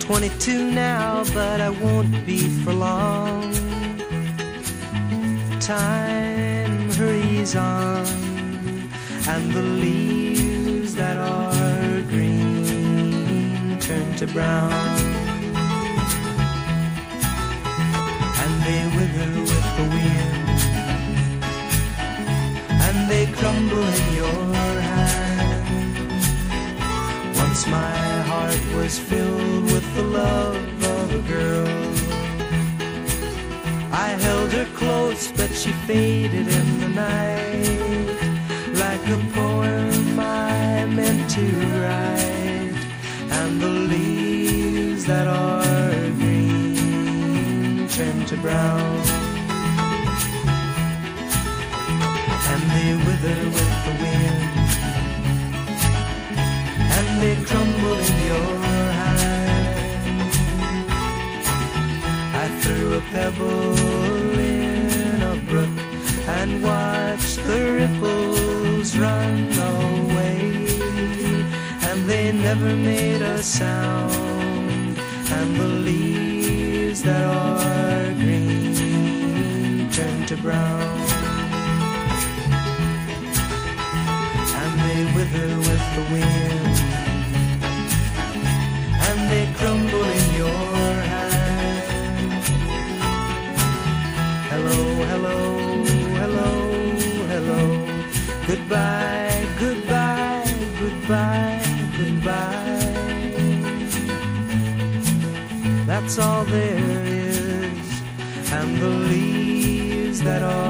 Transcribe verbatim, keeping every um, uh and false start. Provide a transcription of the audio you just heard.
twenty-two now, but I won't be for long. Time hurries on, and the leaves that are green turn to brown, and they wither with the wind, and they crumble in your hand. Once my heart was filled with the love of a girl. I held her close, but she faded in the night, like a poem I meant to write. And the leaves that are green turn to brown, and they wither with the wind, and they crumble in your hand. I threw a pebble in a brook and watched the ripples run away, and they never made a sound. And the leaves that are green turn to brown, and they wither with the wind, and they crumble in your hand. Hello, hello, hello, hello. Goodbye, goodbye, goodbye, goodbye. That's all there is, and the leaves that are